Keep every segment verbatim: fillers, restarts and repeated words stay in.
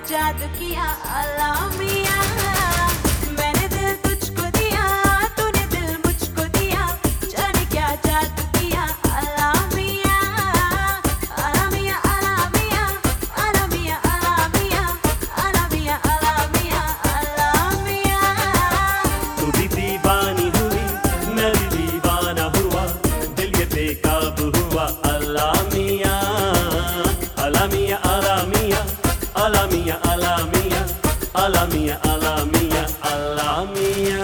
जादू किया अल्लाह मियां। मैंने दिल तुझको दिया, तूने दिल मुझको दिया, जाने क्या जादू किया अल्लाह मियां। अल्लाह मियां अल्लाह मियां अल्लाह मियां अल्लाह मियां अल्लाह मियां अल्लाह मियां अल्लाह मियां। तू भी दीवानी हुई, मैं भी दीवाना हुआ, दिल ये बेकाबू हुआ अल्लाह मियां। अल्लाह मियां अल्लाह मियां अल्लाह मियां अल्लाह मियां अल्लाह मियां अल्लाह मियां अल्लाह मियां।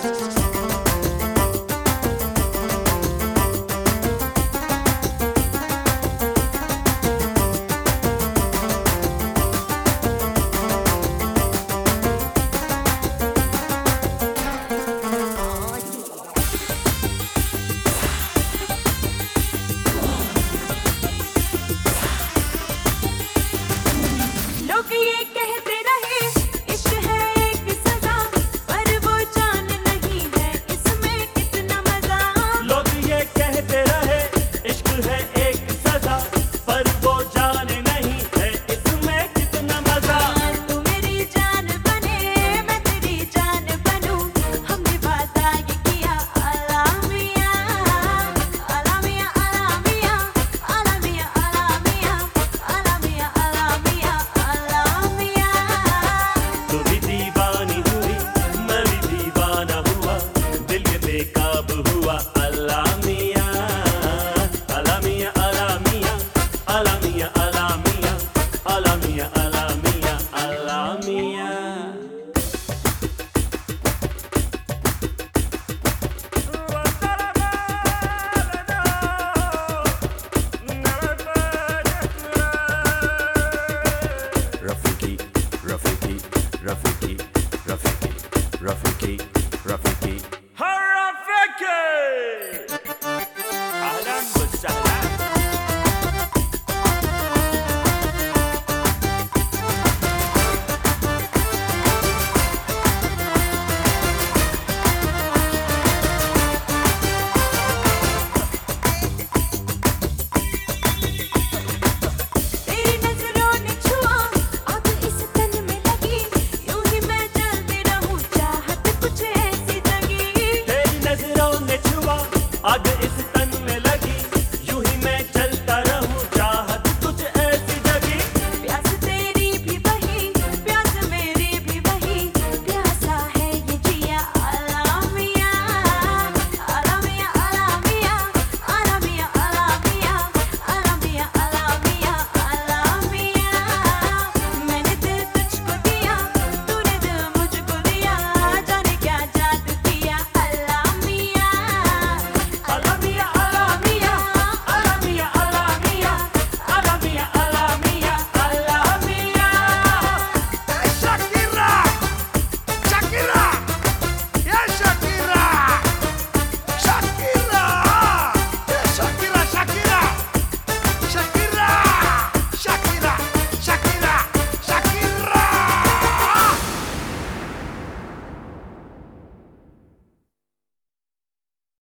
लोग ये कहते रहे इश्क है एक सजा, पर वो जान नहीं है इसमें कितना मजा। लोग ये कहते रहे इश्क है एक सजा, पर वो जान नहीं है इसमें कितना मजा। तू मेरी जान बने, मैं तेरी जान बनूं, हमने वादा ये किया अल्लाह मियां। अल्लाह मियां अल्लाह मियां अल्लाह मियां अल्लाह मियां अल्लाह मियां अल्लाह मियां अल्लाह मियां। तू भी दीवानी हुई, मैं भी दीवाना हुआ, दिल ये बेकाबू हुआ अल्लाह मियां। अल्लाह मियां अल्लाह मियां अल्लाह मियां अल्लाह मियां अल्लाह मियां अल्लाह मियां अल्लाह मियां। Rafiki, Rafiki, Rafiki, Rafiki, Rafiki, Rafiki. Rafiki! Ahlan wa sahlan. तेरी नजरों ने छुआ, आग इस तन में लगी, यूं ही मैं जलती रहूं, चाहत कुछ ऐसी जगी। तेरी नजरों ने छुआ, आग इस